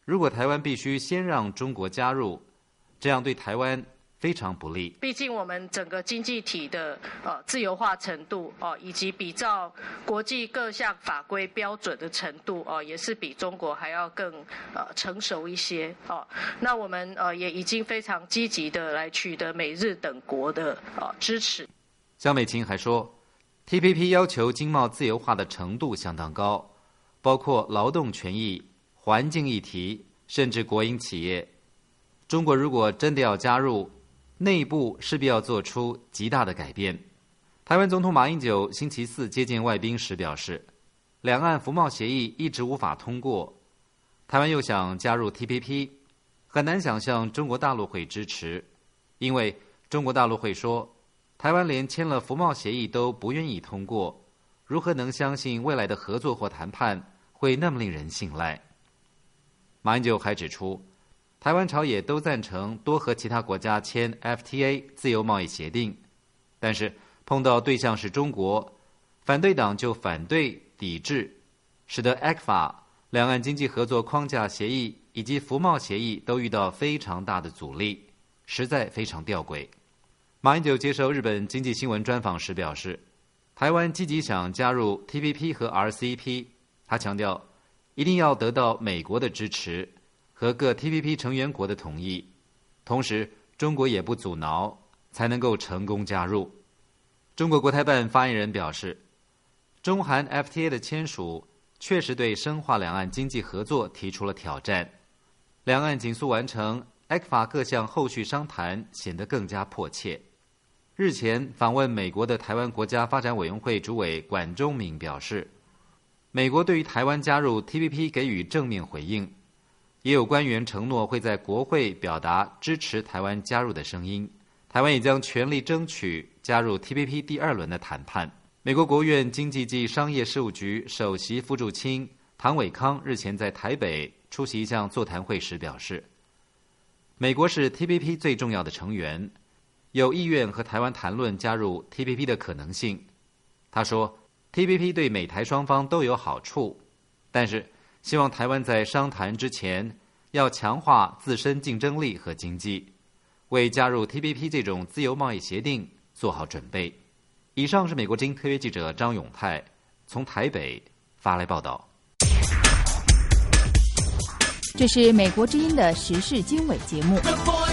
[SPEAKER 12] 如果台湾必须先让中国加入，这样对台湾非常不利。
[SPEAKER 11] 毕竟我们整个经济体的呃自由化程度哦、呃，以及比照国际各项法规标准的程度哦、呃，也是比中国还要更呃成熟一些哦、呃。那我们呃也已经非常积极的来取得美日等国的呃支持。
[SPEAKER 12] 萧美琴还说 ，T P P 要求经贸自由化的程度相当高，包括劳动权益、环境议题，甚至国营企业。中国如果真的要加入，内部势必要做出极大的改变。台湾总统马英九星期四接见外宾时表示，两岸服贸协议一直无法通过，台湾又想加入 T P P， 很难想象中国大陆会支持，因为中国大陆会说，台湾连签了服贸协议都不愿意通过，如何能相信未来的合作或谈判会那么令人信赖？马英九还指出，台湾朝野都赞成多和其他国家签 F T A 自由贸易协定，但是碰到对象是中国，反对党就反对抵制，使得 E C F A 两岸经济合作框架协议以及服贸协议都遇到非常大的阻力，实在非常吊诡。马英九接受日本经济新闻专访时表示，台湾积极想加入 T P P 和 R C E P， 他强调一定要得到美国的支持和各 T P P 成员国的同意，同时中国也不阻挠，才能够成功加入。中国国台办发言人表示，中韩 F T A 的签署确实对深化两岸经济合作提出了挑战，两岸紧速完成 E C F A 各项后续商谈显得更加迫切。日前访问美国的台湾国家发展委员会主委管中闵表示，美国对于台湾加入 T P P 给予正面回应，也有官员承诺会在国会表达支持台湾加入的声音，台湾也将全力争取加入 T P P 第二轮的谈判。美国国务院经济暨商业事务局首席副助卿唐伟康日前在台北出席一项座谈会时表示，美国是 T P P 最重要的成员，有意愿和台湾谈论加入 T P P 的可能性。他说 T P P 对美台双方都有好处，但是希望台湾在商谈之前要强化自身竞争力和经济，为加入 T P P 这种自由贸易协定做好准备。以上是美国之音特约记者张永泰从台北发来报道。
[SPEAKER 2] 这是美国之音的时事经纬节目。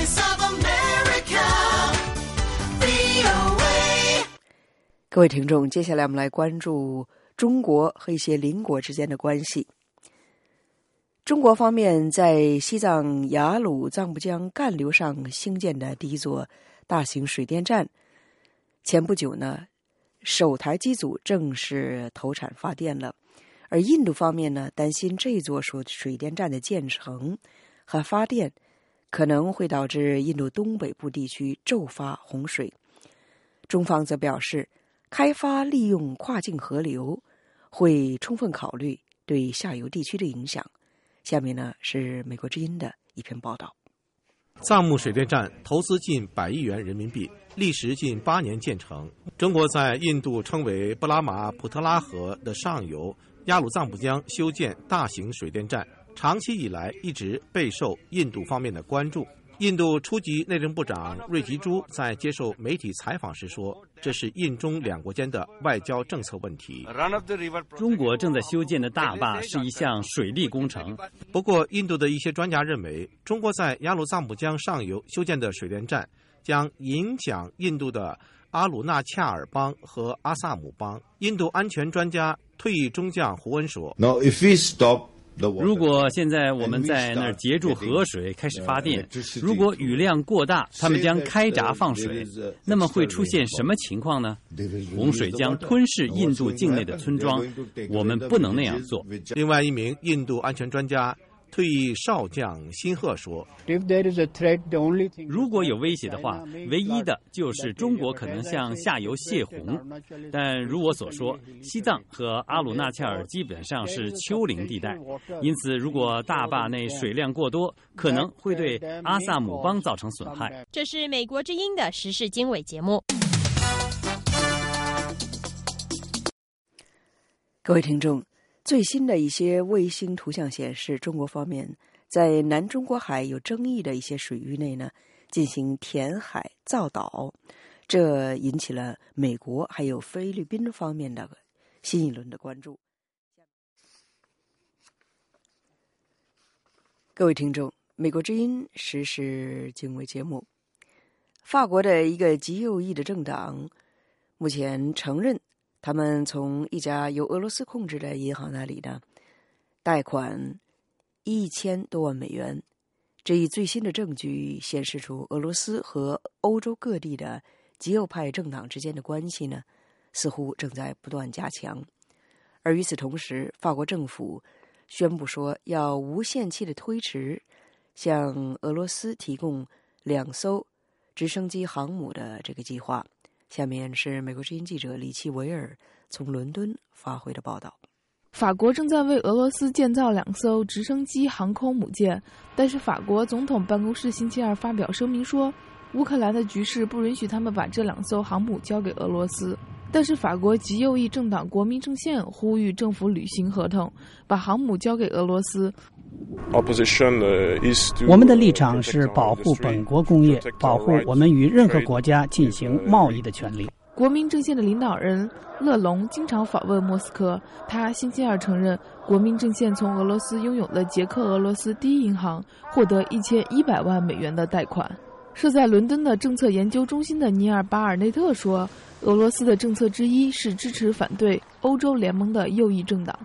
[SPEAKER 3] 各位听众，接下来我们来关注中国和一些邻国之间的关系。中国方面在西藏雅鲁藏布江干流上兴建的第一座大型水电站，前不久呢，首台机组正式投产发电了。而印度方面呢，担心这座水电站的建成和发电可能会导致印度东北部地区骤发洪水。中方则表示，开发利用跨境河流会充分考虑对下游地区的影响。下面呢是美国之音的一篇报道。
[SPEAKER 7] 藏木水电站投资近百亿元人民币，历时近八年建成。中国在印度称为布拉马普特拉河的上游雅鲁藏布江修建大型水电站，长期以来一直备受印度方面的关注。印度初级内政部长瑞吉珠在接受媒体采访时说，这是印中两国间的外交政策问题。
[SPEAKER 14] 中国正在修建的大坝是一项水利工程。
[SPEAKER 7] 不过，印度的一些专家认为，中国在雅鲁藏布江上游修建的水电站将影响印度的阿鲁纳恰尔邦和阿萨姆邦。印度安全专家退役中将胡恩说，
[SPEAKER 14] Now, if we stop如果现在我们在那儿截住河水开始发电，如果雨量过大，他们将开闸放水，那么会出现什么情况呢？洪水将吞噬印度境内的村庄，我们不能那样做。
[SPEAKER 7] 另外一名印度安全专家退役少将辛赫说，
[SPEAKER 14] 如果有威胁的话，唯一的就是中国可能向下游泄洪。但如我所说，西藏和阿鲁纳恰尔基本上是丘陵地带，因此如果大坝内水量过多，可能会对阿萨姆邦造成损害。
[SPEAKER 10] 这是美国之音的时事经纬节目。
[SPEAKER 3] 各位听众，最新的一些卫星图像显示，中国方面在南中国海有争议的一些水域内呢进行填海造岛，这引起了美国还有菲律宾方面的新一轮的关注。各位听众，美国之音时事经纬节目，法国的一个极右翼的政党目前承认，他们从一家由俄罗斯控制的银行那里呢贷款一千多万美元。这一最新的证据显示出俄罗斯和欧洲各地的极右派政党之间的关系呢似乎正在不断加强。而与此同时，法国政府宣布说要无限期的推迟向俄罗斯提供两艘直升机航母的这个计划。下面是美国之音记者李奇维尔从伦敦发回的报道。
[SPEAKER 15] 法国正在为俄罗斯建造两艘直升机航空母舰，但是法国总统办公室星期二发表声明说，乌克兰的局势不允许他们把这两艘航母交给俄罗斯。但是法国极右翼政党国民阵线呼吁政府履行合同，把航母交给俄罗斯。
[SPEAKER 16] 我们的立场是保护本国工业，保护我们与任何国家进行贸易的权利。
[SPEAKER 15] 国民阵线的领导人勒龙经常访问莫斯科，他星期二承认，国民阵线从俄罗斯拥有的捷克俄罗斯第一银行获得一千一百万美元的贷款。设在伦敦的政策研究中心的尼尔巴尔内特说，俄罗斯的政策之一是支持反对欧洲联盟的右翼政党。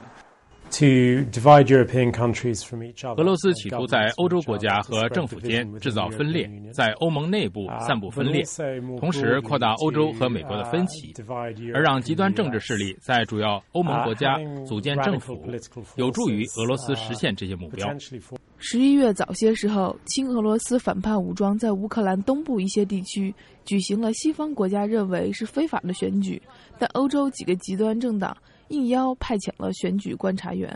[SPEAKER 17] 俄罗斯企图在欧洲国家和政府间制造分裂，在欧盟内部散布分裂，同时扩大欧洲和美国的分歧，而让极端政治势力在主要欧盟国家组建政府，有助于俄罗斯实现这些目标。
[SPEAKER 15] 十一月早些时候，亲俄罗斯反叛武装在乌克兰东部一些地区举行了西方国家认为是非法的选举，但欧洲几个极端政党应邀派遣了选举观察员。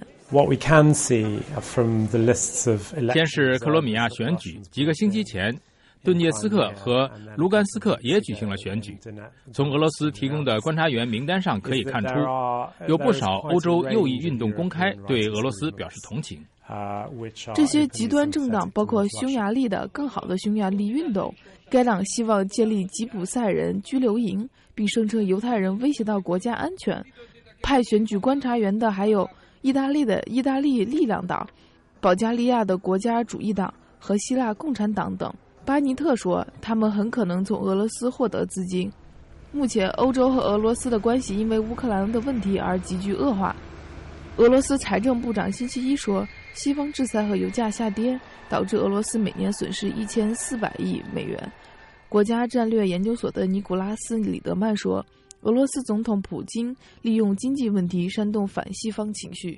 [SPEAKER 17] 先是克罗米亚选举，几个星期前，顿涅斯克和卢甘斯克也举行了选举。从俄罗斯提供的观察员名单上可以看出，有不少欧洲右翼运动公开对俄罗斯表示同情。
[SPEAKER 15] 这些极端政党包括匈牙利的更好的匈牙利运动，该党希望建立吉普赛人拘留营，并声称犹太人威胁到国家安全。派选举观察员的还有意大利的意大利力量党、保加利亚的国家主义党和希腊共产党等。巴尼特说，他们很可能从俄罗斯获得资金。目前，欧洲和俄罗斯的关系因为乌克兰的问题而急剧恶化。俄罗斯财政部长星期一说，西方制裁和油价下跌导致俄罗斯每年损失一千四百亿美元。国家战略研究所的尼古拉斯·里德曼说，俄罗斯总统普京利用经济问题煽动反西方情绪。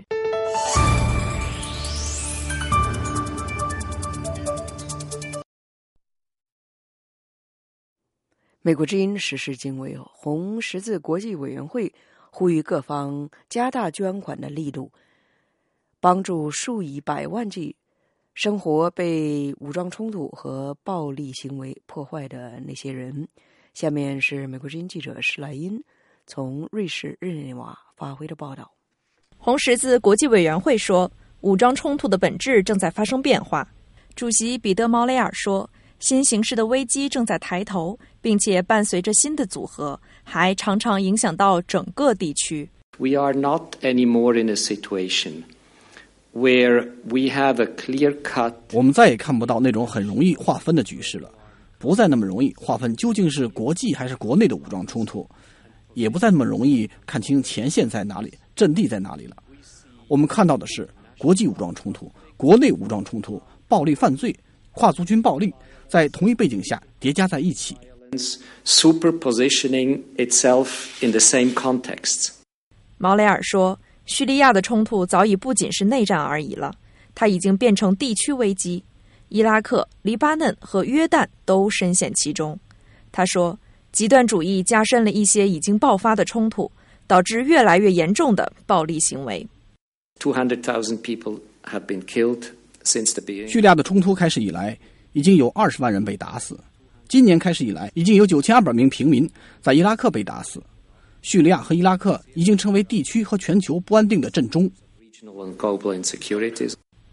[SPEAKER 3] 美国之音时事经纬，红十字国际委员会呼吁各方加大捐款的力度，帮助数以百万计生活被武装冲突和暴力行为破坏的那些人。下面是美国之音记者施莱因从瑞士日内瓦发回的报道。
[SPEAKER 19] 红十字国际委员会说，武装冲突的本质正在发生变化。主席彼得·毛雷尔说，新形势的危机正在抬头，并且伴随着新的组合，还常常影响到整个地区。
[SPEAKER 25] We are not anymore in a situation where we have a clear cut.
[SPEAKER 26] 我们再也看不到那种很容易划分的局势了，不再那么容易划分究竟是国际还是国内的武装冲突，也不再那么容易看清前线在哪里，阵地在哪里了。我们看到的是国际武装冲突、国内武装冲突、暴力犯罪、跨族群暴力在同一背景下叠加在一起。
[SPEAKER 25] Superpositioning itself in the same context.
[SPEAKER 19] 毛雷尔说，叙利亚的冲突早已不仅是内战而已了，它已经变成地区危机。伊拉克、黎巴嫩和约旦都深陷其中。他说，极端主义加深了一些已经爆发的冲突，导致越来越严重的暴力行为。
[SPEAKER 25] two hundred thousand people have been killed since the beginning.
[SPEAKER 26] 叙利亚的冲突开始以来，已经有二十万人被打死。今年开始以来，已经有九千二百名平民在伊拉克被打死。叙利亚和伊拉克已经成为地区和全球不安定的震中。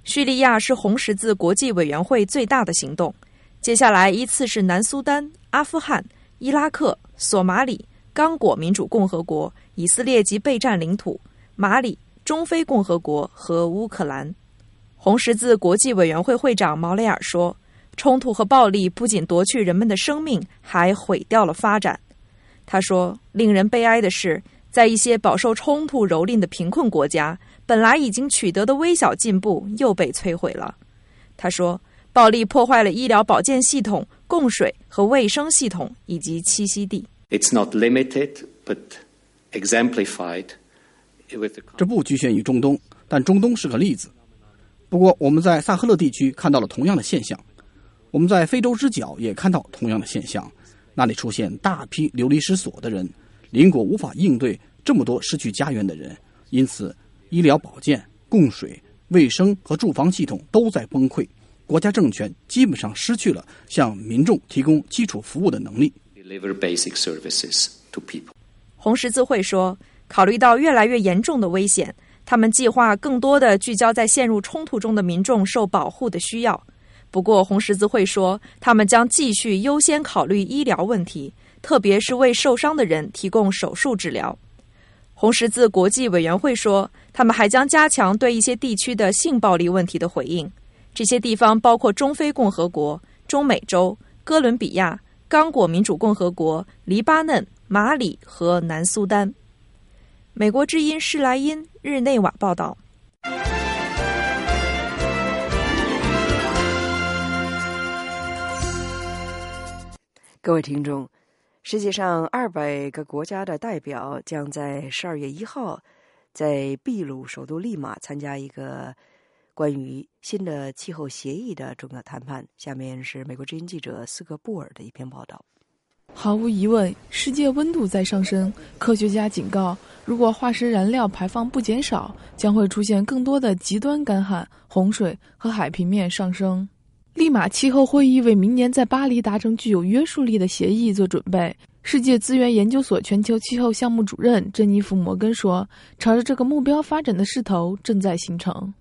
[SPEAKER 19] 叙利亚是红十字国际委员会最大的行动，接下来依次是南苏丹、阿富汗、伊拉克、索马里、刚果民主共和国、以色列及备战领土、马里、中非共和国和乌克兰。红十字国际委员会会长毛雷尔说，冲突和暴力不仅夺去人们的生命，还毁掉了发展。他说，令人悲哀的是，在一些饱受冲突蹂躏的贫困国家，本来已经取得的微小进步又被摧毁了。他说，暴力破坏了医疗保健系统、供水和卫生系统以及栖息地。
[SPEAKER 25] It's not limited, but exemplified.
[SPEAKER 26] 这不局限于中东，但中东是个例子。不过，我们在萨赫勒地区看到了同样的现象，我们在非洲之角也看到同样的现象，那里出现大批流离失所的人，邻国无法应对这么多失去家园的人，因此医疗保健、供水、卫生和住房系统都在崩溃，国家政权基本上失去了向民众提供基础服务的能力。
[SPEAKER 19] 红十字会说，考虑到越来越严重的危险，他们计划更多的聚焦在陷入冲突中的民众受保护的需要。不过红十字会说，他们将继续优先考虑医疗问题，特别是为受伤的人提供手术治疗。红十字国际委员会说，他们还将加强对一些地区的性暴力问题的回应。这些地方包括中非共和国、中美洲、哥伦比亚、刚果民主共和国、黎巴嫩、马里和南苏丹。美国之音施莱因日内瓦报道。
[SPEAKER 3] 各位听众，世界上二百个国家的代表将在十二月一号在秘鲁首都利马参加一个关于新的气候协议的重要谈判。下面是美国之音记者斯格布尔的一篇报道。
[SPEAKER 15] 毫无疑问，世界温度在上升。科学家警告，如果化石燃料排放不减少，将会出现更多的极端干旱、洪水和海平面上升。利马气候会议为明年在巴黎达成具有约束力的协议做准备。世界资源研究所全球气候项目主任珍妮弗·摩根说，朝着这个目标发展的势头正在形成。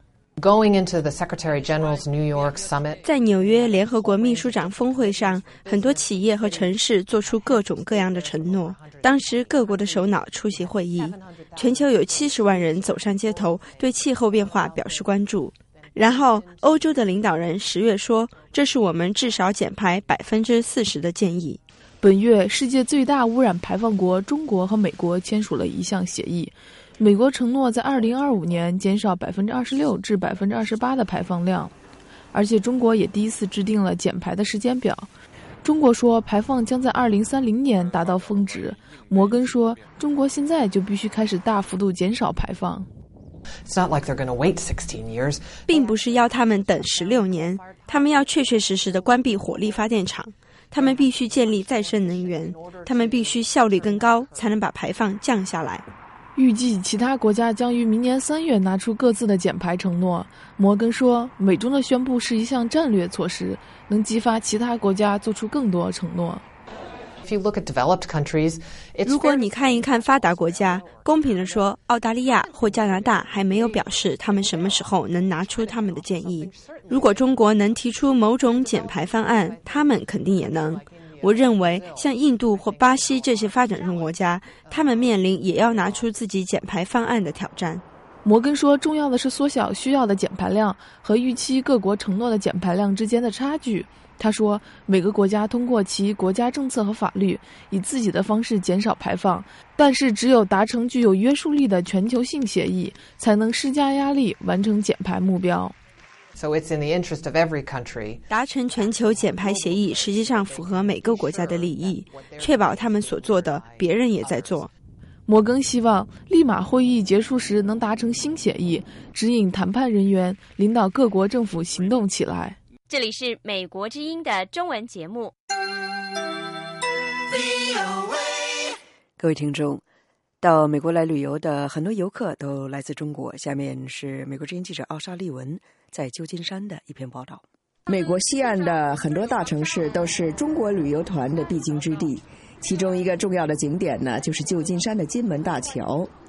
[SPEAKER 18] 在纽约联合国秘书长峰会上，很多企业和城市做出各种各样的承诺。当时各国的首脑出席会议，全球有七十万人走上街头，对气候变化表示关注。然后欧洲的领导人十月说，这是我们至少减排百分之四十的建议。
[SPEAKER 15] 本月，世界最大污染排放国中国和美国签署了一项协议，美国承诺在二零二五年减少百分之二十六至百分之二十八的排放量，而且中国也第一次制定了减排的时间表。中国说排放将在二零三零年达到峰值。摩根说，中国现在就必须开始大幅度减少排放。
[SPEAKER 18] 并不是要他们等十六年，他们要确确实实的关闭火力发电厂，他们必须建立再生能源，他们必须效率更高，才能把排放降下来。
[SPEAKER 15] 预计其他国家将于明年三月拿出各自的减排承诺。摩根说，美中的宣布是一项战略措施，能激发其他国家做出更多承诺。
[SPEAKER 18] 如果你看一看发达国家，公平地说，澳大利亚或加拿大还没有表示他们什么时候能拿出他们的建议。如果中国能提出某种减排方案，他们肯定也能。我认为像印度或巴西这些发展中国家，他们面临也要拿出自己减排方案的挑战。
[SPEAKER 15] 摩根说，重要的是缩小需要的减排量和预期各国承诺的减排量之间的差距。他说，每个国家通过其国家政策和法律以自己的方式减少排放，但是只有达成具有约束力的全球性协议，才能施加压力完成减排目标。
[SPEAKER 18] So it's in the interest of every country. 达成全球减排协议实际上符合每个国家的利益，确保他们所做的别人也在做。
[SPEAKER 15] 摩根希望利马会议结束时能达成新协议，指引谈判人员，领导各国政府行动起来。
[SPEAKER 10] 这里是美国之音的中文节目。
[SPEAKER 3] 各位听众，到美国来旅游的很多游客都来自中国。下面是美国之音记者奥沙利文在旧金山的一篇报道。
[SPEAKER 20] 美国西岸的很多大城市都是中国旅游团的必经之地，其中一个重要的景点呢，就是旧金山的金门大桥。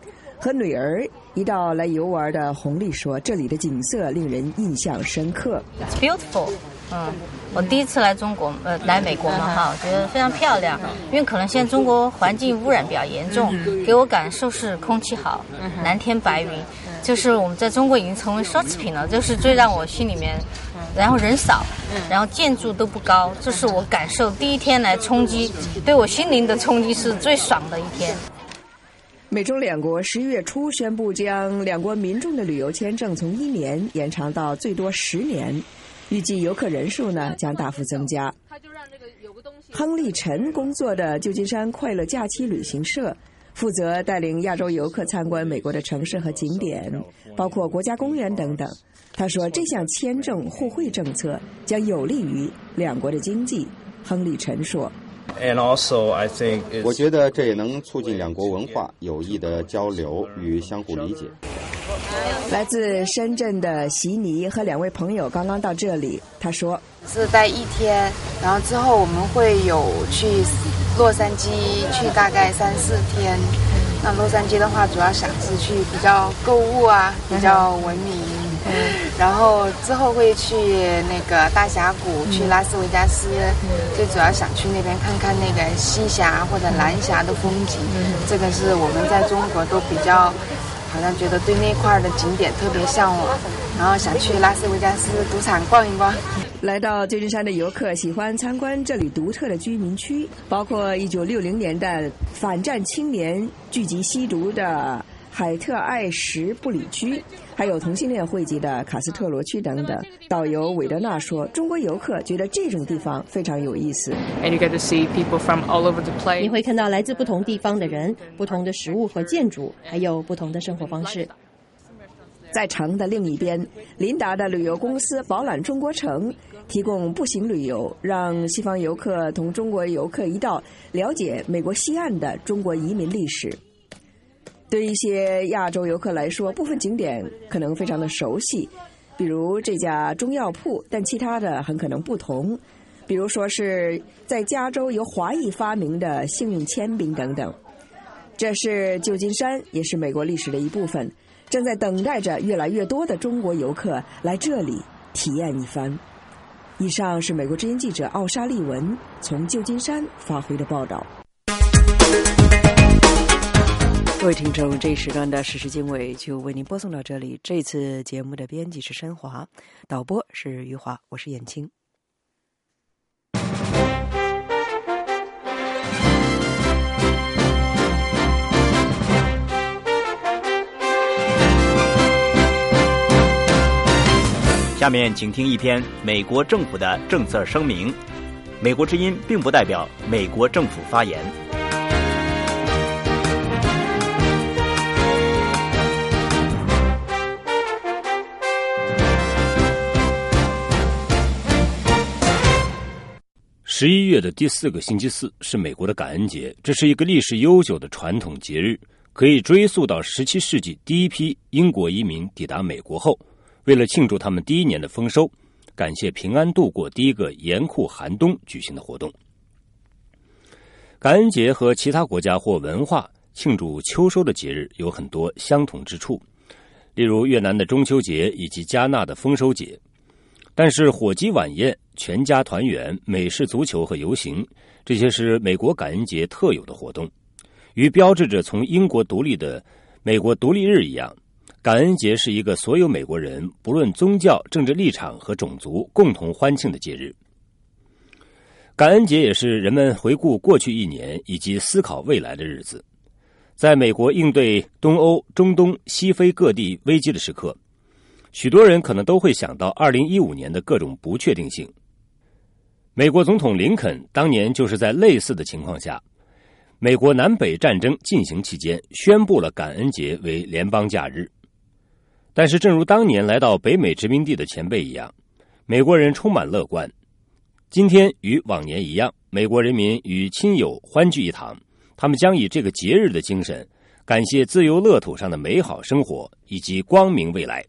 [SPEAKER 20] 和女儿一道来游玩的红丽说，这里的景色令人印象深刻。
[SPEAKER 6] It's beautiful。嗯，我第一次来中国，呃，来美国嘛哈，我觉得非常漂亮。因为可能现在中国环境污染比较严重，给我感受是空气好，蓝天白云，就是我们在中国已经成为奢侈品了，就是最让我心里面，然后人少，然后建筑都不高，这是我感受第一天来冲击，对我心灵的冲击是最爽的一天。
[SPEAKER 20] 美中两国十一月初宣布将两国民众的旅游签证从一年延长到最多十年。预计游客人数呢将大幅增加。亨利陈工作的旧金山快乐假期旅行社，负责带领亚洲游客参观美国的城市和景点，包括国家公园等等。他说，这项签证互惠政策将有利于两国的经济。亨利陈说。
[SPEAKER 8] 我觉得这也能促进两国文化有益的交流与相互理解。
[SPEAKER 20] 来自深圳的席尼和两位朋友刚刚到这里，他说
[SPEAKER 21] 是待一天，然后之后我们会有去洛杉矶，去大概三四天。那洛杉矶的话，主要想是去比较购物啊，比较文明。嗯，然后之后会去那个大峡谷，去拉斯维加斯，最主要想去那边看看那个西峡或者南峡的风景。这个是我们在中国都比较好像觉得对那块的景点特别向往，然后想去拉斯维加斯赌场逛一逛。
[SPEAKER 20] 来到旧金山的游客喜欢参观这里独特的居民区，包括一九六零年代反战青年聚集吸毒的海特艾什布里区，还有同性恋汇集的卡斯特罗区等等。导游韦德纳说，中国游客觉得这种地方非常有意思。
[SPEAKER 22] 你会看到来自不同地方的人，不同的食物和建筑，还有不同的生活方式。
[SPEAKER 20] 在城的另一边，琳达的旅游公司饱览中国城提供步行旅游，让西方游客同中国游客一道了解美国西岸的中国移民历史。对一些亚洲游客来说，部分景点可能非常的熟悉，比如这家中药铺，但其他的很可能不同，比如说是在加州由华裔发明的幸运铅笔等等。这是旧金山，也是美国历史的一部分，正在等待着越来越多的中国游客来这里体验一番。以上是美国之音记者奥沙利文从旧金山发回的报道。各位听众，这一时段的时事经纬就为您播送到这里。这次节目的编辑是申华，导播是余华，我是燕青。
[SPEAKER 23] 下面请听一篇美国政府的政策声明。美国之音并不代表美国政府发言。
[SPEAKER 24] 十一月的第四个星期四是美国的感恩节，这是一个历史悠久的传统节日，可以追溯到十七世纪第一批英国移民抵达美国后，为了庆祝他们第一年的丰收，感谢平安度过第一个严酷寒冬举行的活动。感恩节和其他国家或文化庆祝秋收的节日有很多相同之处，例如越南的中秋节以及加纳的丰收节。但是火鸡晚宴、全家团圆、美式足球和游行，这些是美国感恩节特有的活动，与标志着从英国独立的美国独立日一样，感恩节是一个所有美国人不论宗教、政治立场和种族共同欢庆的节日。感恩节也是人们回顾过去一年以及思考未来的日子。在美国应对东欧、中东、西非各地危机的时刻，许多人可能都会想到二零一五年的各种不确定性。美国总统林肯当年就是在类似的情况下，美国南北战争进行期间宣布了感恩节为联邦假日。但是正如当年来到北美殖民地的前辈一样，美国人充满乐观。今天与往年一样，美国人民与亲友欢聚一堂，他们将以这个节日的精神，感谢自由乐土上的美好生活以及光明未来。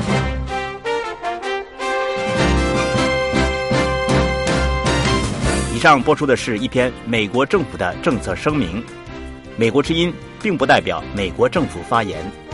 [SPEAKER 23] 以上播出的是一篇美国政府的政策声明，美国之音并不代表美国政府发言。